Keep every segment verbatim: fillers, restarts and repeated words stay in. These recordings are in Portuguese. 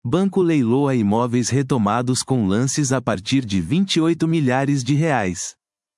Banco leiloa imóveis retomados com lances a partir de vinte e oito milhares de reais.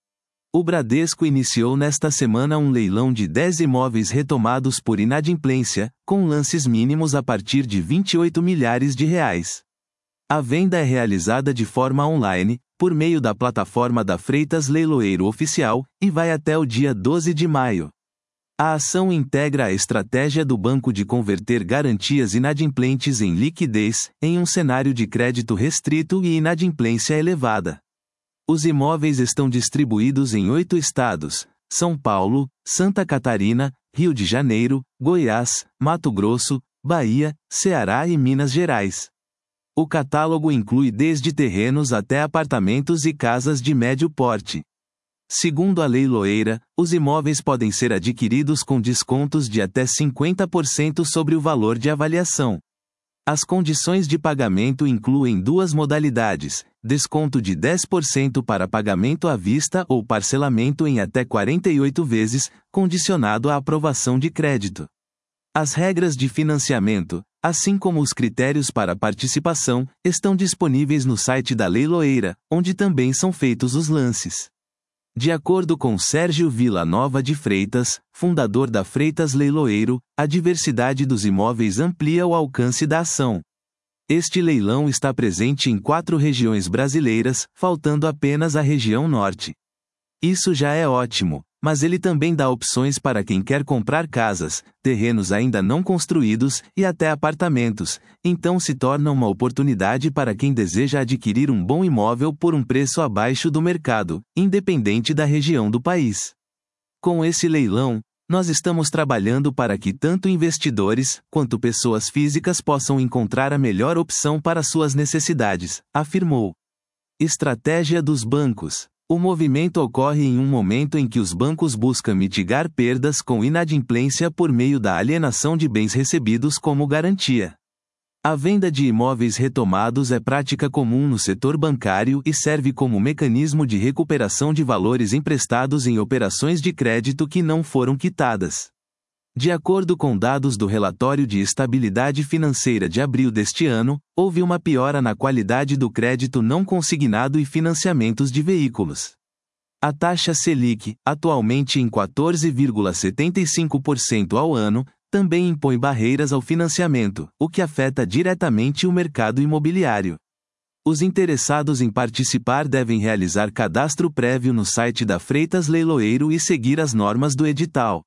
O Bradesco iniciou nesta semana um leilão de dez imóveis retomados por inadimplência, com lances mínimos a partir de vinte e oito milhares de reais. A venda é realizada de forma online, por meio da plataforma da Freitas Leiloeiro Oficial, e vai até o dia doze de maio. A ação integra a estratégia do banco de converter garantias inadimplentes em liquidez, em um cenário de crédito restrito e inadimplência elevada. Os imóveis estão distribuídos em oito estados: São Paulo, Santa Catarina, Rio de Janeiro, Goiás, Mato Grosso, Bahia, Ceará e Minas Gerais. O catálogo inclui desde terrenos até apartamentos e casas de médio porte. Segundo a leiloeira, os imóveis podem ser adquiridos com descontos de até cinquenta por cento sobre o valor de avaliação. As condições de pagamento incluem duas modalidades: desconto de dez por cento para pagamento à vista ou parcelamento em até quarenta e oito vezes, condicionado à aprovação de crédito. As regras de financiamento, assim como os critérios para participação, estão disponíveis no site da leiloeira, onde também são feitos os lances. De acordo com Sérgio Villanova de Freitas, fundador da Freitas Leiloeiro, a diversidade dos imóveis amplia o alcance da ação. Este leilão está presente em quatro regiões brasileiras, faltando apenas a região norte. Isso já é ótimo, mas ele também dá opções para quem quer comprar casas, terrenos ainda não construídos e até apartamentos, então se torna uma oportunidade para quem deseja adquirir um bom imóvel por um preço abaixo do mercado, independente da região do país. Com esse leilão, nós estamos trabalhando para que tanto investidores quanto pessoas físicas possam encontrar a melhor opção para suas necessidades, afirmou. Estratégia dos bancos. O movimento ocorre em um momento em que os bancos buscam mitigar perdas com inadimplência por meio da alienação de bens recebidos como garantia. A venda de imóveis retomados é prática comum no setor bancário e serve como mecanismo de recuperação de valores emprestados em operações de crédito que não foram quitadas. De acordo com dados do Relatório de Estabilidade Financeira de abril deste ano, houve uma piora na qualidade do crédito não consignado e financiamentos de veículos. A taxa Selic, atualmente em quatorze vírgula setenta e cinco por cento ao ano, também impõe barreiras ao financiamento, o que afeta diretamente o mercado imobiliário. Os interessados em participar devem realizar cadastro prévio no site da Freitas Leiloeiro e seguir as normas do edital.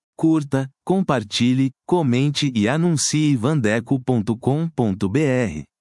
Curta, compartilhe, comente e anuncie vandeco ponto com ponto br.